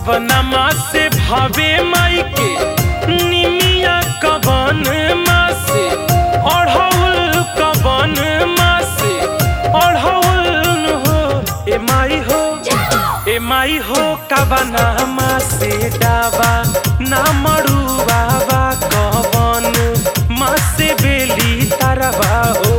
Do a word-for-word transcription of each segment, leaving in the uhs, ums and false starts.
कवनमा से भावे माई के निमिया कवन माँ से ओढ़ौल कवन माँ से ओढ़ौल हो ए माई हो ए माई हो कवनमा से डावा ना मड़ुआ बा कवन माँ से बेली तरवा हो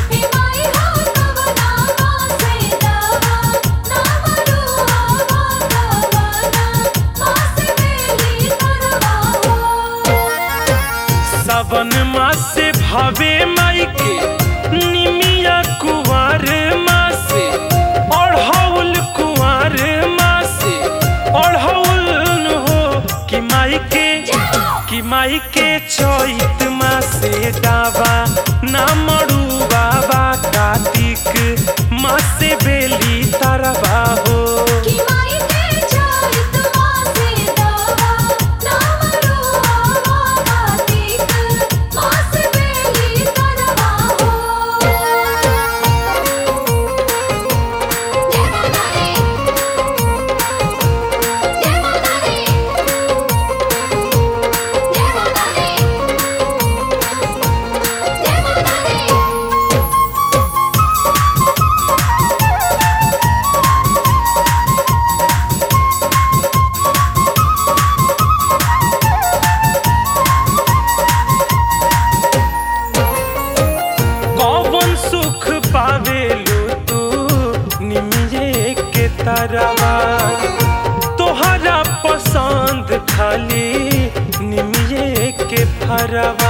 सावन माँ से भावे माई के निमिया कुंवर माँ से ओढ़ौल कुंवर माँ से ओढ़ौल हो कि माई के कि माई के चैत माँ से डावा ना मड़ुआ बा कार्तिक माँ से बेली तरवा हो तरवा तोहरा पसंद खाली निमिये के फरवा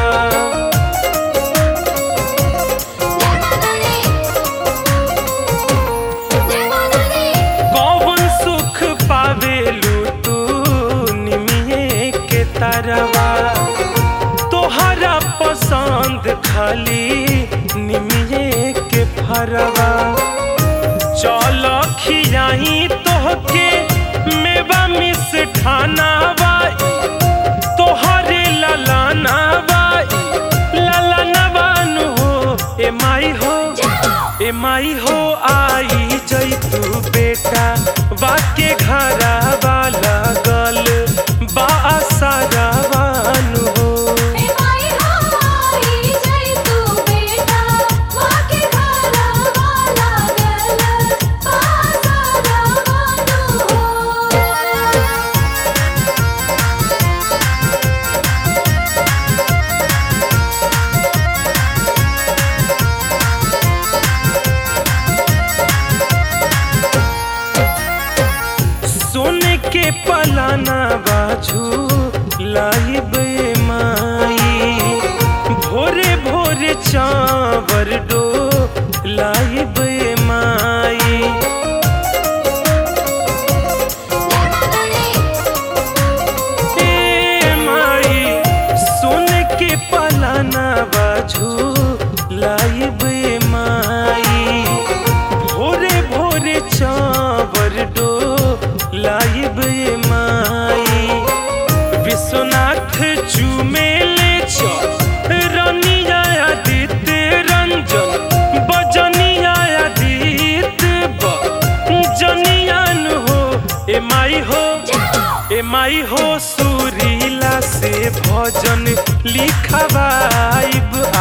कौन सुख पावेलू तू निमिये के तरवा तोहरा पसंद खाली निमिये के फरवा चल खियाई तोहके मेवा मिस ठाना बाई तोहरे ललाना बाई ललाना बानु हो ए माई हो ए माई हो आई जैतू बेटा बाके घरा वाला गल बा सारा बानु हो के पलाना बाजू लाइब माई भोरे भोरे चावर डो लाइब माई ए माई सुन के पलाना बाजू लाइब माई भोरे भोरे चावर डो लाइब माई विश्वनाथ चुमेले रनिया आदित्य रंजन बजनिया आदित्य बजनियान हो ए माई हो ए माई हो सुरीला से भजन लिखवाइब